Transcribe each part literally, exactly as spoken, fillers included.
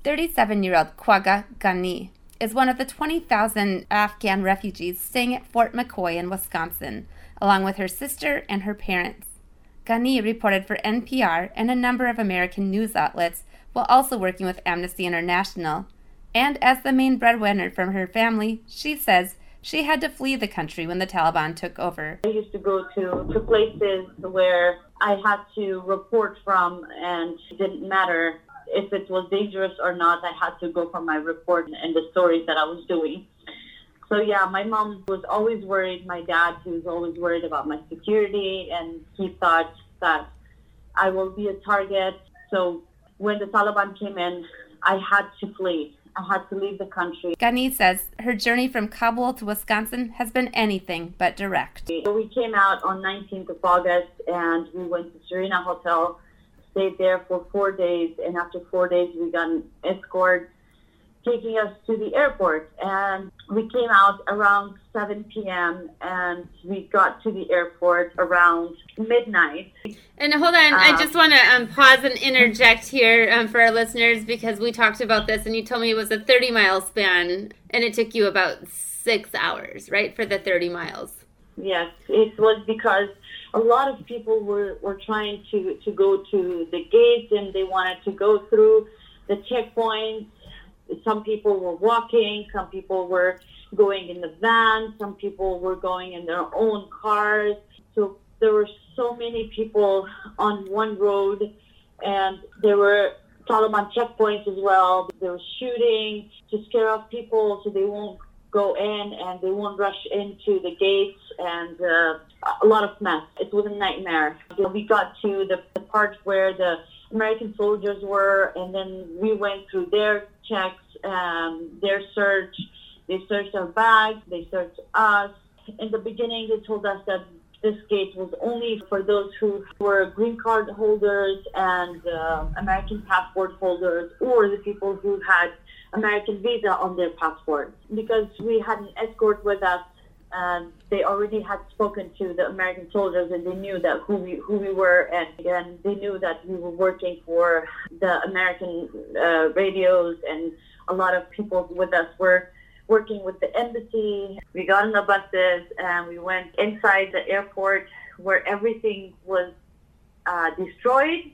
thirty-seven-year-old Khwaga Ghani is one of the twenty thousand Afghan refugees staying at Fort McCoy in Wisconsin, along with her sister and her parents. Ghani reported for N P R and a number of American news outlets while also working with Amnesty International. And as the main breadwinner from her family, she says she had to flee the country when the Taliban took over. I used to go to, to places where I had to report from, and it didn't matter if it was dangerous or not. I had to go for my report and the stories that I was doing. So yeah, my mom was always worried. My dad, he was always worried about my security, and he thought that I will be a target. So when the Taliban came in, I had to flee. I had to leave the country. Ghani says her journey from Kabul to Wisconsin has been anything but direct. So we came out on nineteenth of August, and we went to Serena Hotel, stayed there for four days, and after four days we got an escort taking us to the airport. And we came out around seven p.m. and we got to the airport around midnight. And hold on, um, I just want to um, pause and interject here um, for our listeners, because we talked about this and you told me it was a thirty-mile span and it took you about six hours, right, for the thirty miles? Yes, it was because a lot of people were, were trying to, to go to the gate, and they wanted to go through the checkpoints. Some people were walking, some people were going in the van, some people were going in their own cars. So there were so many people on one road, and there were Taliban checkpoints as well. They were shooting to scare off people so they won't go in and they won't rush into the gates, and uh, a lot of mess. It was a nightmare. We got to the, the part where the American soldiers were, and then we went through their checks, um, their search. They searched our bags, they searched us. In the beginning, they told us that this gate was only for those who were green card holders and uh, American passport holders, or the people who had American visa on their passport. Because we had an escort with us, and they already had spoken to the American soldiers, and they knew that who we who we were, and again, they knew that we were working for the American uh, radios, and a lot of people with us were working with the embassy. We got on the buses and we went inside the airport, where everything was uh, destroyed.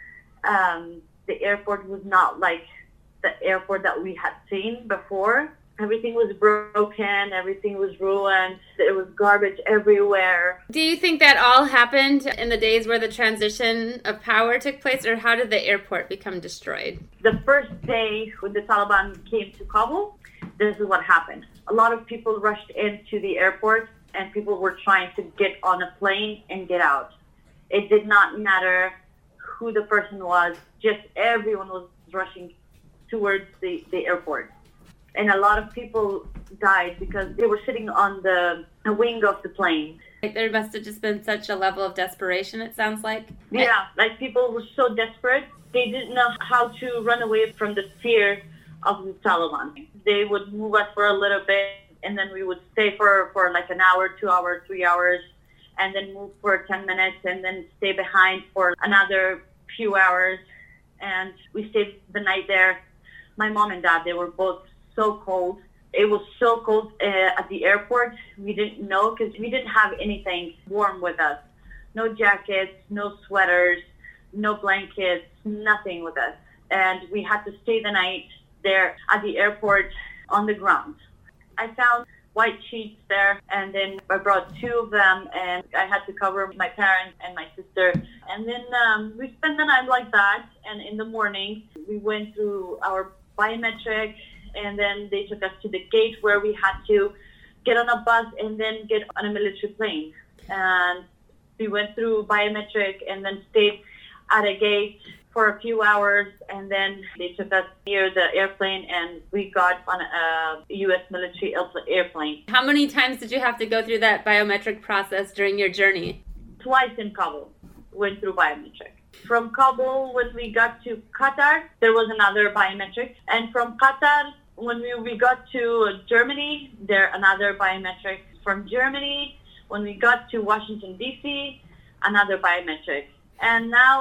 Um, the airport was not like the airport that we had seen before. Everything was broken, everything was ruined, there was garbage everywhere. Do you think that all happened in the days where the transition of power took place, or how did the airport become destroyed? The first day when the Taliban came to Kabul, this is what happened. A lot of people rushed into the airport, and people were trying to get on a plane and get out. It did not matter who the person was, just everyone was rushing towards the, the airport. And a lot of people died because they were sitting on the wing of the plane. There must have just been such a level of desperation, it sounds like. Yeah, like people were so desperate, they didn't know how to run away from the fear of the Taliban. They would move us for a little bit, and then we would stay for, for like an hour, two hours, three hours, and then move for ten minutes, and then stay behind for another few hours. And we stayed the night there. My mom and dad, they were both so cold. It was so cold uh, at the airport. We didn't know because we didn't have anything warm with us. No jackets, no sweaters, no blankets, nothing with us. And we had to stay the night there at the airport on the ground. I found white sheets there, and then I brought two of them, and I had to cover my parents and my sister. And then um, we spent the night like that, and in the morning we went through our biometric, and then they took us to the gate where we had to get on a bus and then get on a military plane. And we went through biometric and then stayed at a gate for a few hours, and then they took us near the airplane, and we got on a U S military airplane. How many times did you have to go through that biometric process during your journey? Twice in Kabul, went through biometric. From Kabul, when we got to Qatar, there was another biometric. And from Qatar, when we, we got to Germany, there another biometric. From Germany, when we got to Washington, D C, another biometric. And now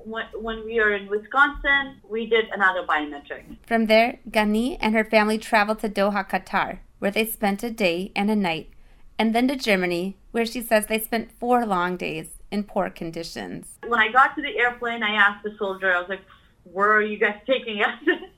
when, when we are in Wisconsin, we did another biometric. From there, Ghani and her family traveled to Doha, Qatar, where they spent a day and a night, and then to Germany, where she says they spent four long days in poor conditions. When I got to the airplane, I asked the soldier, I was like, where are you guys taking us?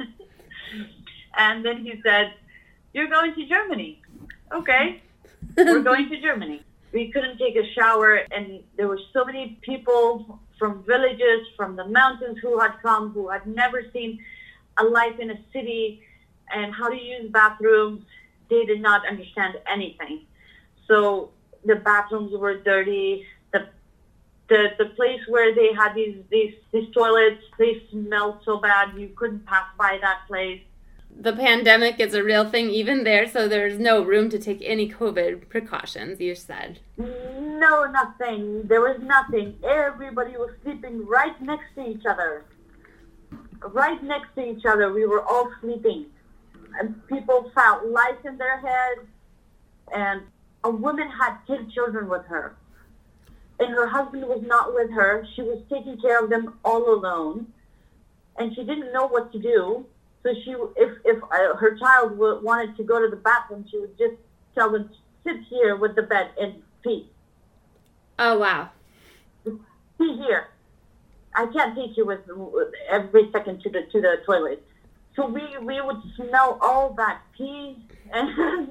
And then he said, you're going to Germany. Okay, we're going to Germany. We couldn't take a shower, and there were so many people from villages, from the mountains who had come, who had never seen a life in a city and how to use bathrooms. They did not understand anything. So the bathrooms were dirty. The the the place where they had these these these toilets, they smelled so bad you couldn't pass by that place. The pandemic is a real thing even there, so there's no room to take any COVID precautions, you said. No, nothing. There was nothing. Everybody was sleeping right next to each other. Right next to each other, we were all sleeping. And people found lice in their heads, and a woman had ten children with her. And her husband was not with her. She was taking care of them all alone, and she didn't know what to do. So she, if if uh, her child w- wanted to go to the bathroom, she would just tell them, sit here with the bed and pee. Oh, wow. Pee here. I can't take you with, with every second to the to the toilet. So we, we would smell all that pee and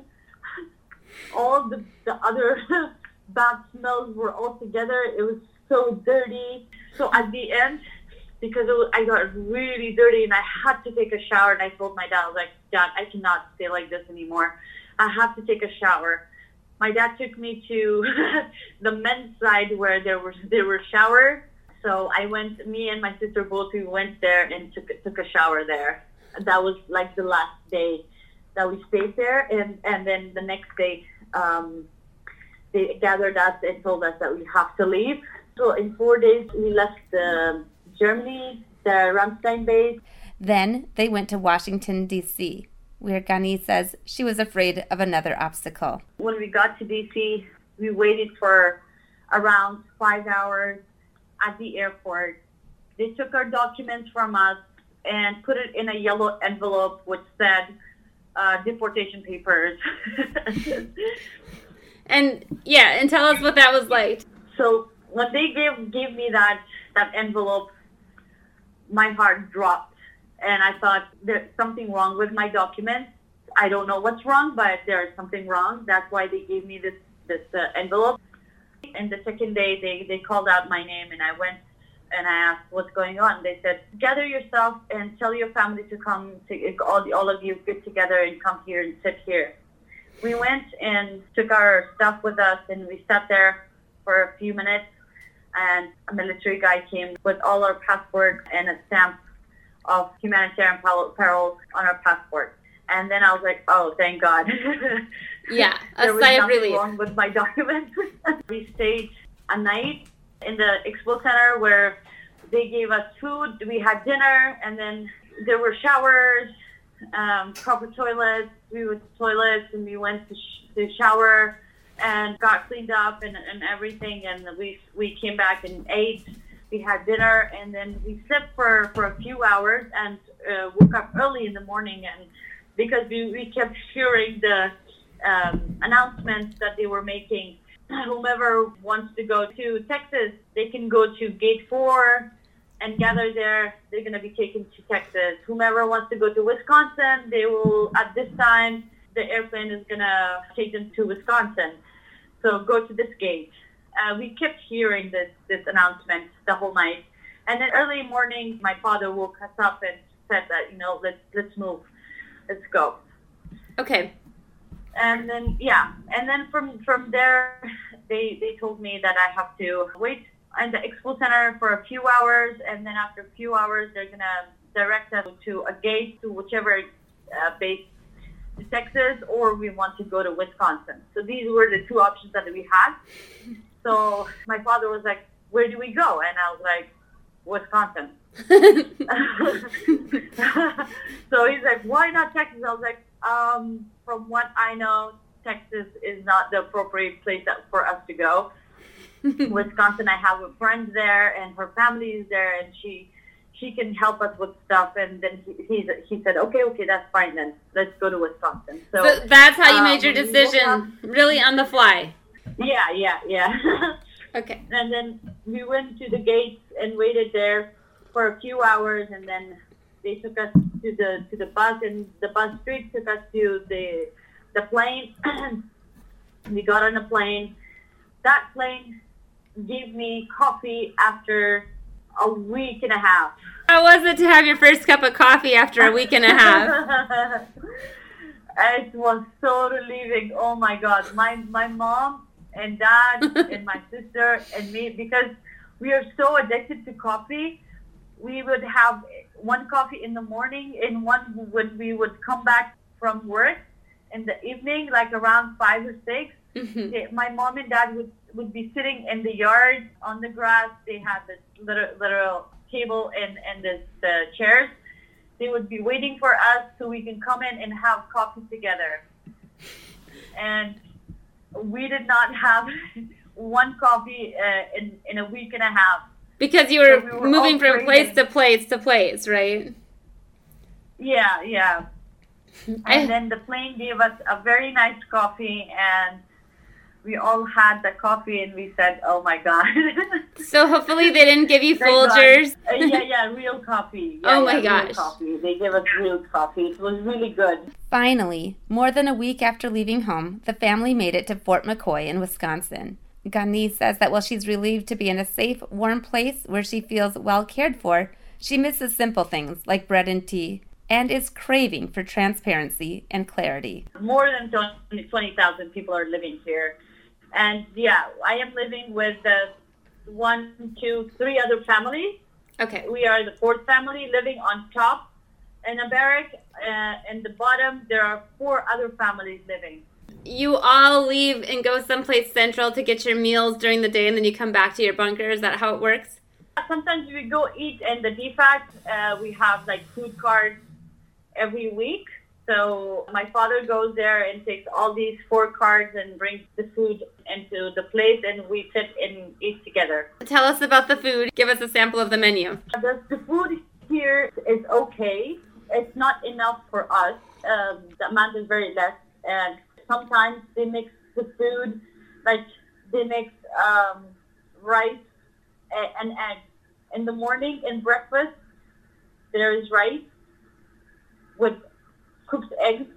all the, the other bad smells were all together. It was so dirty. So at the end, because it was, I got really dirty and I had to take a shower, and I told my dad, I was like, Dad, I cannot stay like this anymore. I have to take a shower. My dad took me to the men's side where there were there were showers. So I went, me and my sister both, we went there and took took a shower there. That was like the last day that we stayed there, and and then the next day um, they gathered us and told us that we have to leave. So in four days we left the Germany, the Ramstein base. Then they went to Washington, D C, where Ghani says she was afraid of another obstacle. When we got to D C, we waited for around five hours at the airport. They took our documents from us and put it in a yellow envelope which said uh, deportation papers. And yeah, and tell us what that was like. So when they gave gave me that that envelope, my heart dropped, and I thought there's something wrong with my documents. I don't know what's wrong, but there's something wrong. That's why they gave me this this uh, envelope. And the second day, they, they called out my name, and I went and I asked what's going on. They said, gather yourself and tell your family to come, to all, all of you get together and come here and sit here. We went and took our stuff with us, and we sat there for a few minutes, and a military guy came with all our passports and a stamp of humanitarian peril on our passport. And then I was like, oh, thank God. Yeah, a there was sigh of nothing relief. wrong with my documents. We stayed a night in the expo center where they gave us food. We had dinner, and then there were showers, um, proper toilets. We went to toilets, and we went to, sh- to shower and got cleaned up and, and everything. And we we came back and ate. We had dinner, and then we slept for, for a few hours and uh, woke up early in the morning. And because we, we kept hearing the um, announcements that they were making, whomever wants to go to Texas, they can go to gate four and gather there. They're going to be taken to Texas. Whomever wants to go to Wisconsin, they will, at this time, the airplane is going to take them to Wisconsin. So go to this gate. Uh, we kept hearing this, this announcement the whole night. And then early morning, my father woke us up and said that, you know, let's let's move. Let's go. Okay. And then, yeah. And then from, from there, they, they told me that I have to wait in the expo center for a few hours. And then after a few hours, they're going to direct us to a gate to whichever uh, base to Texas, or we want to go to Wisconsin. So these were the two options that we had. So my father was like, where do we go? And I was like, Wisconsin. So he's like, why not Texas? I was like, um, from what I know, Texas is not the appropriate place that, for us to go. Wisconsin. I have a friend there, and her family is there, and she she can help us with stuff. And then he he's, he said, okay, okay, that's fine then. Let's go to Wisconsin. So, so that's how you um, made your decision, really on the fly. Yeah, yeah, yeah. Okay. And then we went to the gates and waited there for a few hours, and then they took us to the to the bus, and the bus street took us to the the plane. We got on a plane. That plane gave me coffee after a week and a half. How was it to have your first cup of coffee after a week and a half? It was so relieving. Oh my God. My my mom and dad and my sister and me, because we are so addicted to coffee, we would have one coffee in the morning and one when we would come back from work in the evening, like around five or six. Mm-hmm. My mom and dad would, would be sitting in the yard on the grass. They had this little, little table and, and this, the chairs. They would be waiting for us so we can come in and have coffee together. And we did not have one coffee uh, in, in a week and a half. Because you were, so we were moving from craving. place to place to place, right? Yeah, yeah. I... And then the plane gave us a very nice coffee, and we all had the coffee, and we said, oh my God. So hopefully they didn't give you Folgers. uh, yeah, yeah, real coffee. Yeah, oh my yeah, gosh. Real coffee. They gave us real coffee. It was really good. Finally, more than a week after leaving home, the family made it to Fort McCoy in Wisconsin. Gani says that while she's relieved to be in a safe, warm place where she feels well cared for, she misses simple things like bread and tea, and is craving for transparency and clarity. More than twenty thousand people are living here. And yeah, I am living with uh, one, two, three other families. Okay. We are the fourth family living on top in a barrack. Uh, in the bottom, there are four other families living. You all leave and go someplace central to get your meals during the day, and then you come back to your bunker. Is that how it works? Sometimes we go eat in the D FAT. Uh, we have like food cards every week. So my father goes there and takes all these four cards and brings the food into the place, and we sit and eat together. Tell us about the food. Give us a sample of the menu. The, the food here is okay. It's not enough for us. Um, the amount is very less, and sometimes they mix the food, like they mix um, rice and eggs. In the morning, in breakfast, there is rice with cooked eggs,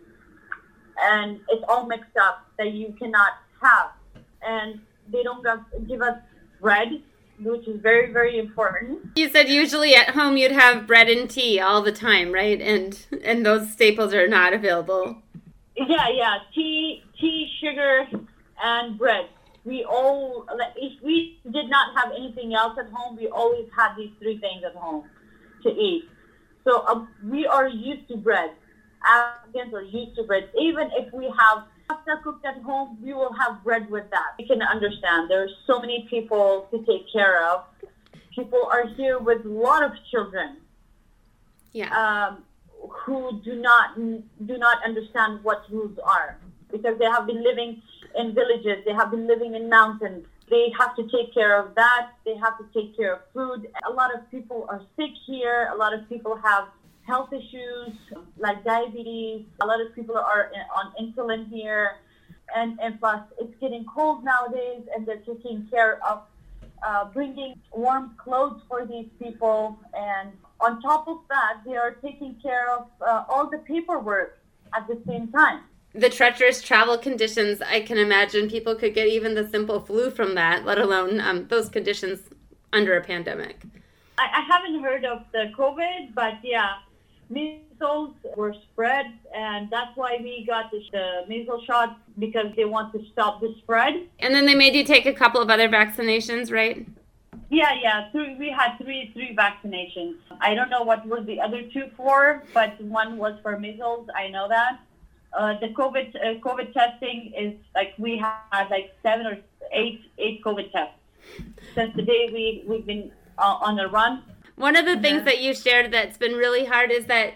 and it's all mixed up that you cannot have. And they don't give us bread, which is very, very important. You said usually at home you'd have bread and tea all the time, right? And and those staples are not available. Yeah, yeah, tea, tea, sugar, and bread. We all, if we did not have anything else at home, we always had these three things at home to eat. So um, we are used to bread. Afghans are used to bread. Even if we have pasta cooked at home, we will have bread with that. We can understand there are so many people to take care of. People are here with a lot of children. Yeah. Um, who do not do not understand what rules are, because they have been living in villages, they have been living in mountains. They have to take care of that. They have to take care of food. A lot of people are sick here. A lot of people have health issues like diabetes. A lot of people are on insulin here. And, and plus, it's getting cold nowadays, and they're taking care of uh, bringing warm clothes for these people. And on top of that, they are taking care of uh, all the paperwork at the same time. The treacherous travel conditions, I can imagine people could get even the simple flu from that, let alone um, those conditions under a pandemic. I, I haven't heard of the COVID, but yeah, measles were spread, and that's why we got the, the measles shot, because they want to stop the spread. And then they made you take a couple of other vaccinations, right? Yeah, yeah. Three, we had three three vaccinations. I don't know what was the other two for, but one was for measles. I know that. Uh, the COVID uh, COVID testing is like we had like seven or eight eight COVID tests since the day we we've been uh, on the run. One of the things that you shared that's been really hard is that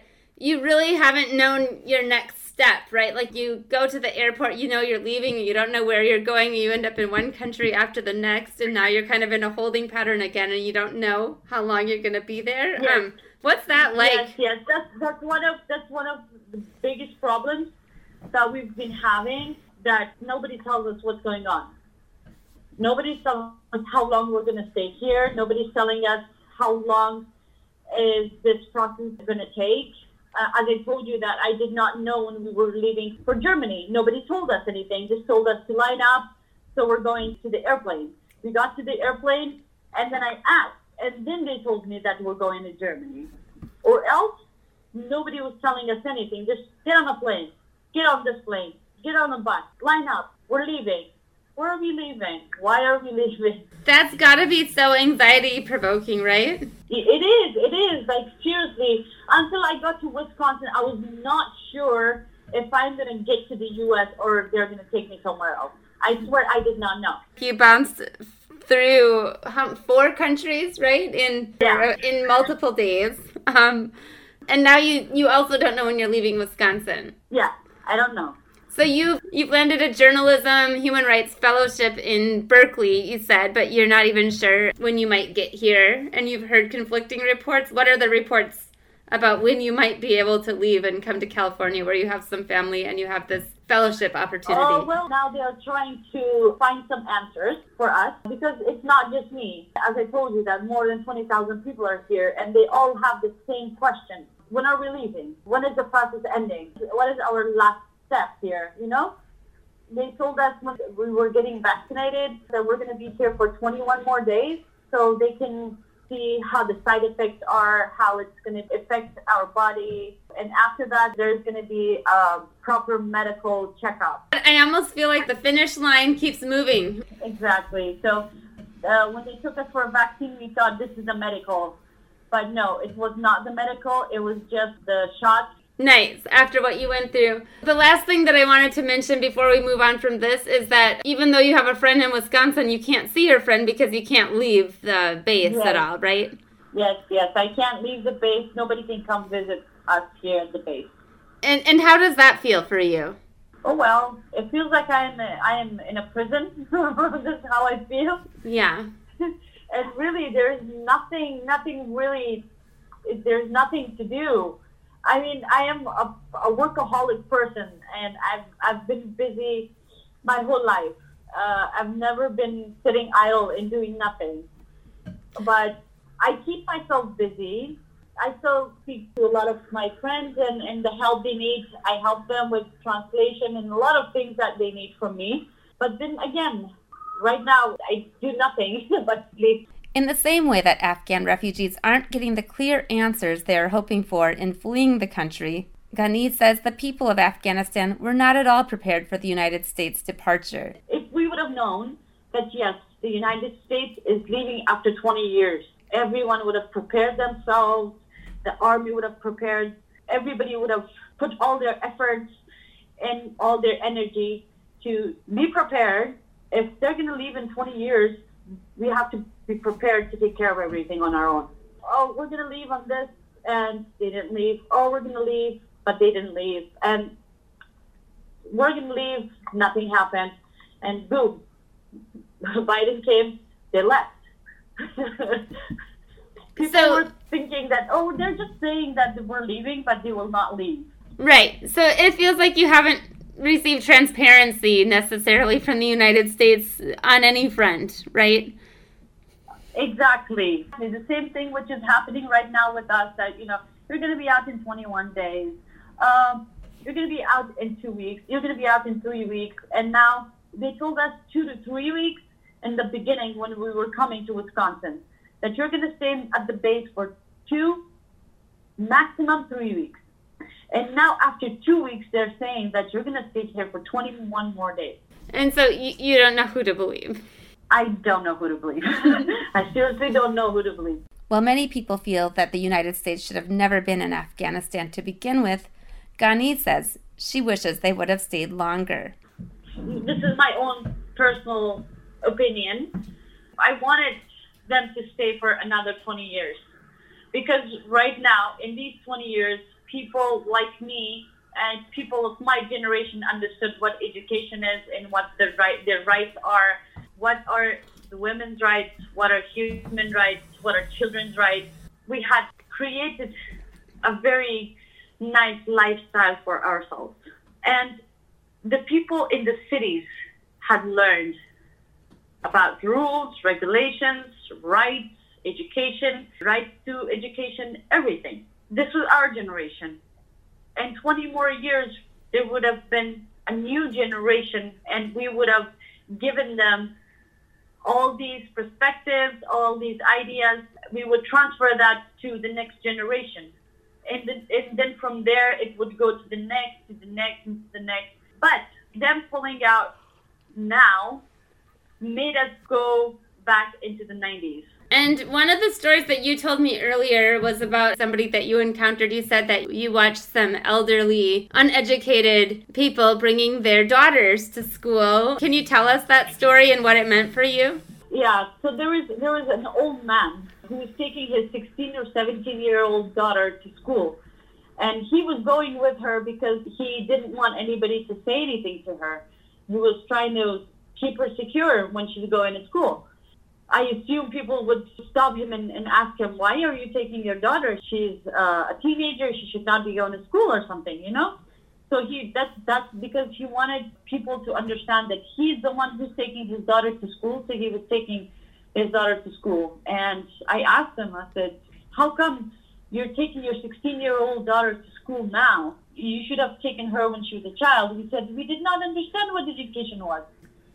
you really haven't known your next step, right? Like you go to the airport, you know you're leaving, you don't know where you're going, you end up in one country after the next, and now you're kind of in a holding pattern again, and you don't know how long you're going to be there. Yes. Um, what's that like? Yes, yes, that's that's one of that's one of the biggest problems that we've been having. That nobody tells us what's going on. Nobody's telling us how long we're going to stay here. Nobody's telling us how long is this process going to take. Uh, as I told you that I did not know when we were leaving for Germany. Nobody told us anything, just told us to line up. So we're going to the airplane. We got to the airplane, and then I asked, and then they told me that we're going to Germany. Or else, nobody was telling us anything. Just get on a plane, get on this plane, get on a bus, line up, we're leaving. Where are we leaving? Why are we leaving? That's got to be so anxiety-provoking, right? It is, it is. Like, seriously, until I got to Wisconsin, I was not sure if I'm going to get to the U S or they're going to take me somewhere else. I swear I did not know. You bounced through um, four countries, right, in Yeah. in multiple days. Um, and now you, you also don't know when you're leaving Wisconsin. Yeah, I don't know. So you you've landed a journalism human rights fellowship in Berkeley, you said, but you're not even sure when you might get here. And you've heard conflicting reports. What are the reports about when you might be able to leave and come to California, where you have some family and you have this fellowship opportunity? Oh, well, now they're trying to find some answers for us because it's not just me. As I told you, that more than twenty thousand people are here, and they all have the same question. When are we leaving? When is the process ending? What is our last step here, you know? They told us when we were getting vaccinated that we're going to be here for twenty-one more days so they can see how the side effects are, how it's going to affect our body. And after that, there's going to be a proper medical checkup. I almost feel like the finish line keeps moving. Exactly. So uh, when they took us for a vaccine, we thought this is the medical. But no, it was not the medical. It was just the shot. Nice. After what you went through. The last thing that I wanted to mention before we move on from this is that even though you have a friend in Wisconsin, you can't see your friend because you can't leave the base Yes. at all, right? Yes, yes. I can't leave the base. Nobody can come visit us here at the base. And and how does that feel for you? Oh, well, it feels like I am I am in a prison. That's how I feel. Yeah. And really, there's nothing, nothing really, there's nothing to do. I mean, I am a, a workaholic person, and I've I've been busy my whole life. Uh, I've never been sitting idle and doing nothing. But I keep myself busy. I still speak to a lot of my friends, and, and the help they need. I help them with translation and a lot of things that they need from me. But then again, right now, I do nothing but sleep. In the same way that Afghan refugees aren't getting the clear answers they are hoping for in fleeing the country, Ghani says the people of Afghanistan were not at all prepared for the United States' departure. If we would have known that, yes, the United States is leaving after twenty years, everyone would have prepared themselves, the army would have prepared, everybody would have put all their efforts and all their energy to be prepared. If they're going to leave in twenty years, we have to be prepared to take care of everything on our own. Oh, we're going to leave on this, and they didn't leave. Oh, we're going to leave, but they didn't leave. And we're going to leave, nothing happened. And boom, Biden came, they left. People So- were thinking that, oh, they're just saying that we're leaving, but they will not leave. Right. So it feels like you haven't received transparency necessarily from the United States on any front, right? Exactly. It's the same thing which is happening right now with us, that, you know, you're going to be out in twenty-one days. Um, you're going to be out in two weeks. You're going to be out in three weeks. And now they told us two to three weeks in the beginning when we were coming to Wisconsin, that you're going to stay at the base for two, maximum three weeks. And now after two weeks, they're saying that you're going to stay here for twenty-one more days. And so you, you don't know who to believe. I don't know who to believe. I seriously don't know who to believe. While many people feel that the United States should have never been in Afghanistan to begin with, Ghani says she wishes they would have stayed longer. This is my own personal opinion. I wanted them to stay for another twenty years. Because right now, in these twenty years, people like me and people of my generation understood what education is and what the right, their rights are, what are the women's rights, what are human rights, what are children's rights. We had created a very nice lifestyle for ourselves. And the people in the cities had learned about rules, regulations, rights, education, rights to education, everything. This was our generation. And twenty more years, there would have been a new generation, and we would have given them all these perspectives, all these ideas. We would transfer that to the next generation. And then, and then from there, it would go to the next, to the next, and to the next. But them pulling out now made us go back into the nineties. And one of the stories that you told me earlier was about somebody that you encountered. You said that you watched some elderly, uneducated people bringing their daughters to school. Can you tell us that story and what it meant for you? Yeah, so there was there was an old man who was taking his sixteen or seventeen-year-old daughter to school. And he was going with her because he didn't want anybody to say anything to her. He was trying to keep her secure when she was going to school. I assume people would stop him and, and ask him, why are you taking your daughter? She's uh, a teenager. She should not be going to school or something, you know? So he that's that's because he wanted people to understand that he's the one who's taking his daughter to school. So he was taking his daughter to school. And I asked him, I said, how come you're taking your sixteen-year-old daughter to school now? You should have taken her when she was a child. He said, we did not understand what education was.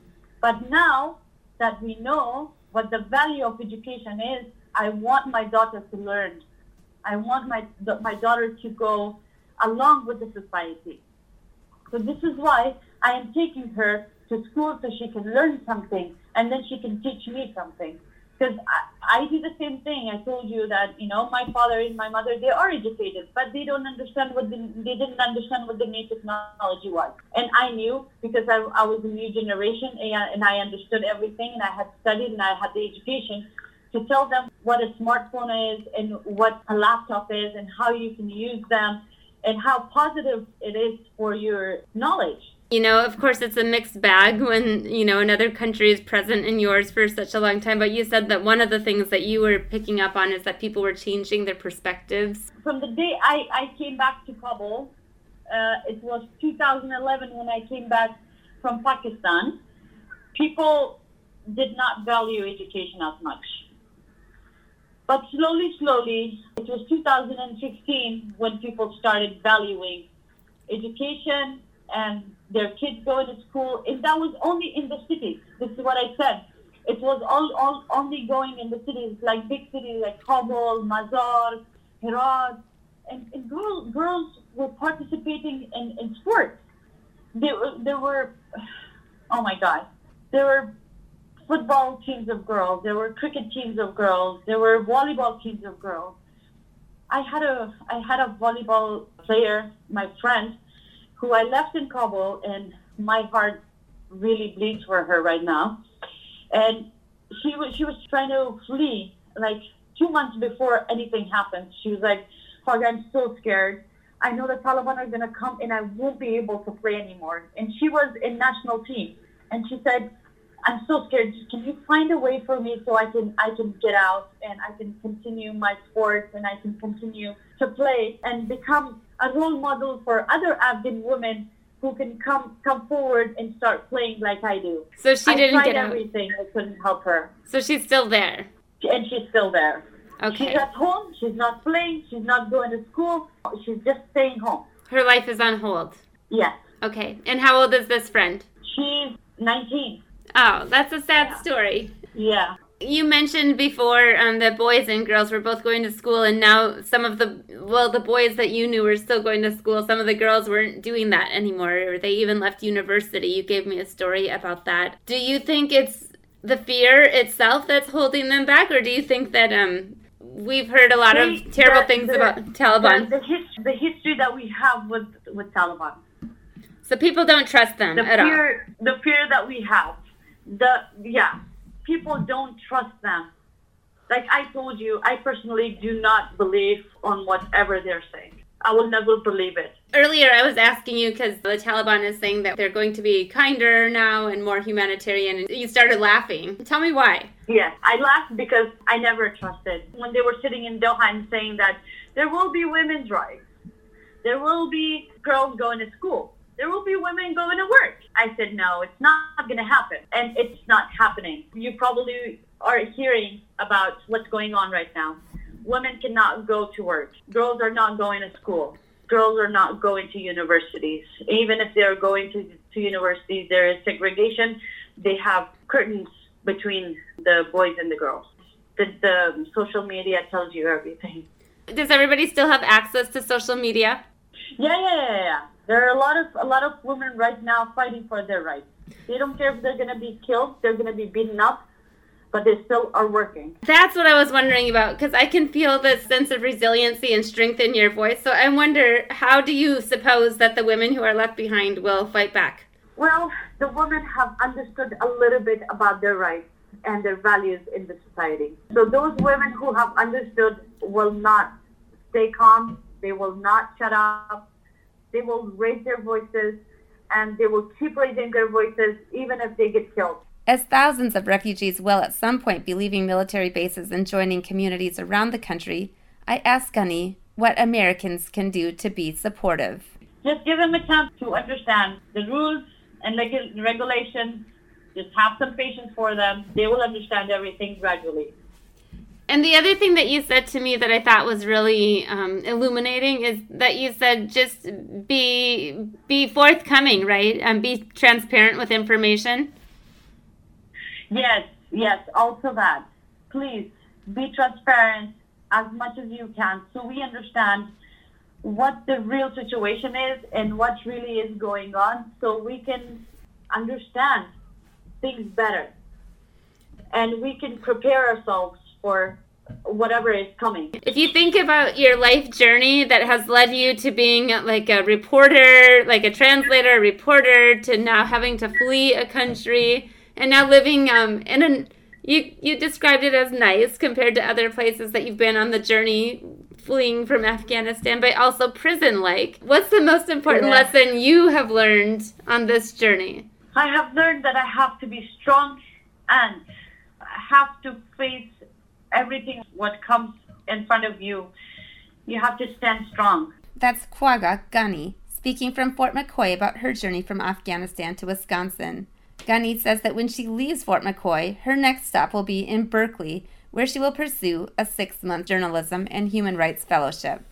But now that we know what the value of education is, I want my daughter to learn. I want my my daughter to go along with the society. So this is why I am taking her to school so she can learn something, and then she can teach me something. Because I, I do the same thing. I told you that, you know, my father and my mother, they are educated, but they don't understand what the, they didn't understand what the new technology was. And I knew because I, I was a new generation and I understood everything, and I had studied and I had the education to tell them what a smartphone is and what a laptop is and how you can use them and how positive it is for your knowledge. You know, of course, it's a mixed bag when, you know, another country is present in yours for such a long time. But you said that one of the things that you were picking up on is that people were changing their perspectives. From the day I, I came back to Kabul, uh, it was two thousand eleven when I came back from Pakistan, people did not value education as much. But slowly, slowly, it was two thousand sixteen when people started valuing education and their kids going to school, and that was only in the cities. This is what I said. It was all, all only going in the cities, like big cities like Kabul, Mazar, Herat, and, and girls, girls were participating in, in sports. There were, there were, oh my God, there were football teams of girls, there were cricket teams of girls, there were volleyball teams of girls. I had a, I had a volleyball player, my friend, who I left in Kabul, and my heart really bleeds for her right now. And she was she was trying to flee, like two months before anything happened. She was like, Khwaga, I'm so scared. I know the Taliban are gonna come and I won't be able to play anymore. And she was in national team. And she said, I'm so scared. Can you find a way for me so I can I can get out and I can continue my sports and I can continue to play and become a role model for other Afghan women who can come come forward and start playing like I do. So she didn't I tried get out. everything. I couldn't help her. So she's still there. And she's still there. Okay. She's at home. She's not playing. She's not going to school. She's just staying home. Her life is on hold. Yes. Okay. And how old is this friend? She's nineteen. Oh, that's a sad Yeah. story. Yeah. You mentioned before um, that boys and girls were both going to school, and now some of the, well, the boys that you knew were still going to school. Some of the girls weren't doing that anymore, or they even left university. You gave me a story about that. Do you think it's the fear itself that's holding them back, or do you think that um, we've heard a lot They- of terrible the- things the- about Taliban? The, the, his, the history that we have with, with Taliban. So people don't trust them The at all. fear, the fear that we have. The yeah. People don't trust them. Like I told you, I personally do not believe on whatever they're saying. I will never believe it. Earlier, I was asking you because the Taliban is saying that they're going to be kinder now and more humanitarian, and you started laughing. Tell me why. Yes, I laughed because I never trusted. When they were sitting in Doha and saying that there will be women's rights, there will be girls going to school, there will be women going to work. I said, no, it's not going to happen. And it's not happening. You probably are hearing about what's going on right now. Women cannot go to work. Girls are not going to school. Girls are not going to universities. Even if they're going to, to universities, there is segregation. They have curtains between the boys and the girls. The, the social media tells you everything. Does everybody still have access to social media? Yeah, yeah, yeah, yeah. There are a lot of a lot of women right now fighting for their rights. They don't care if they're going to be killed, they're going to be beaten up, but they still are working. That's what I was wondering about, because I can feel this sense of resiliency and strength in your voice. So I wonder, how do you suppose that the women who are left behind will fight back? Well, the women have understood a little bit about their rights and their values in the society. So those women who have understood will not stay calm. They will not shut up. They will raise their voices, and they will keep raising their voices even if they get killed. As thousands of refugees will at some point be leaving military bases and joining communities around the country, I asked Ghani what Americans can do to be supportive. Just give them a chance to understand the rules and leg- regulations. Just have some patience for them. They will understand everything gradually. And the other thing that you said to me that I thought was really um, illuminating is that you said just be be forthcoming, right? And be transparent with information. Yes, yes, also that. Please be transparent as much as you can so we understand what the real situation is and what really is going on, so we can understand things better and we can prepare ourselves for whatever is coming. If you think about your life journey that has led you to being like a reporter, like a translator, a reporter, to now having to flee a country, and now living um, in a, you you described it as nice compared to other places that you've been on the journey fleeing from Afghanistan, but also prison-like. What's the most important yeah. lesson you have learned on this journey? I have learned that I have to be strong and I have to face everything what comes in front of you. You have to stand strong. That's Khwaga Ghani speaking from Fort McCoy about her journey from Afghanistan to Wisconsin. Ghani says that when she leaves Fort McCoy, her next stop will be in Berkeley, where she will pursue a six-month journalism and human rights fellowship.